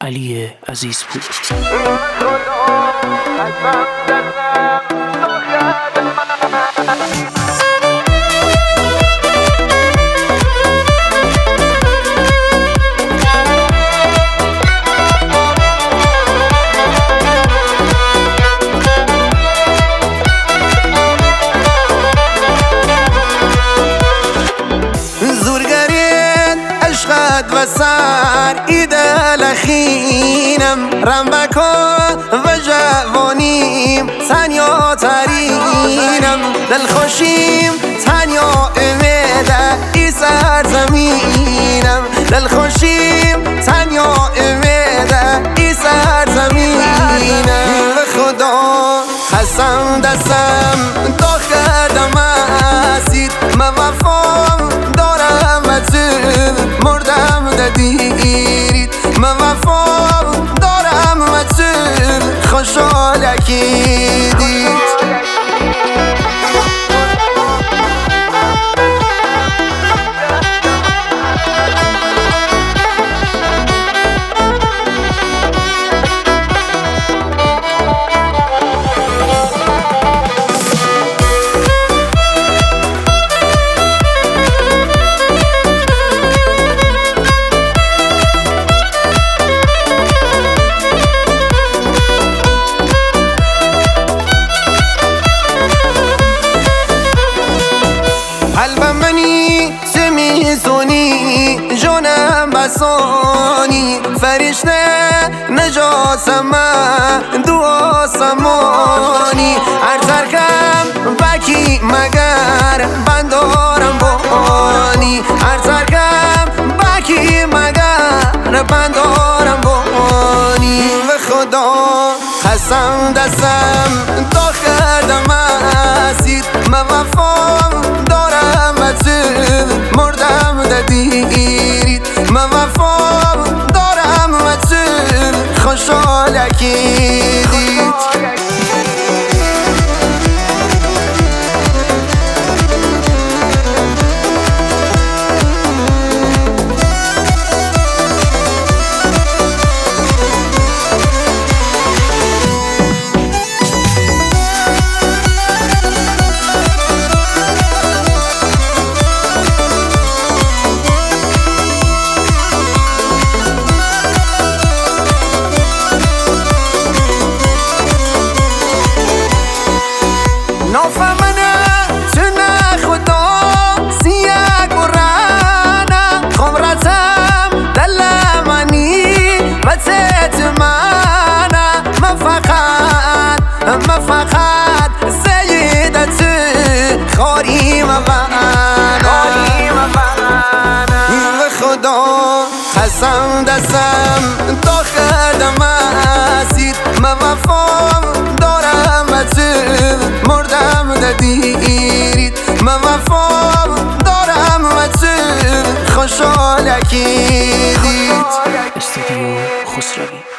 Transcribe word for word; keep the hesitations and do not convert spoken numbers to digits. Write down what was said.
علی عزیزپور. و سر ایده لخینم رنبکا و جوانیم تنیا ترینم دلخوشیم تنیا امیده ای سرزمینم دلخوشیم تنیا امیده ای سرزمینم و خدا قسم دستم داخلم اسید من وفام دارم و تو مردم ندیرید من وفام دارم و تو خوشحالکی دید قلبم منی سمیزونی جونم بسانی فرشته نجاسم دعا سمانی هر ترکم بکی مگر بندارم بانی هر ترکم بکی مگر بندارم بانی و خدا قسم دستم داخلم اسید من وفام دارم و تو مردم ندیرید من وفام دارم و تو خوشحالکی دید نافم منه چنه خدا سیگ برانه خمرتم دل منی و تتمانه من فقط من فقط سیدت خاری مبانا و خدا قسم دستم داخلم اسید من وفام دارم و تو مردم ندیرید من وفام دارم و تو خوشحالکی دید. استودیو خسروی.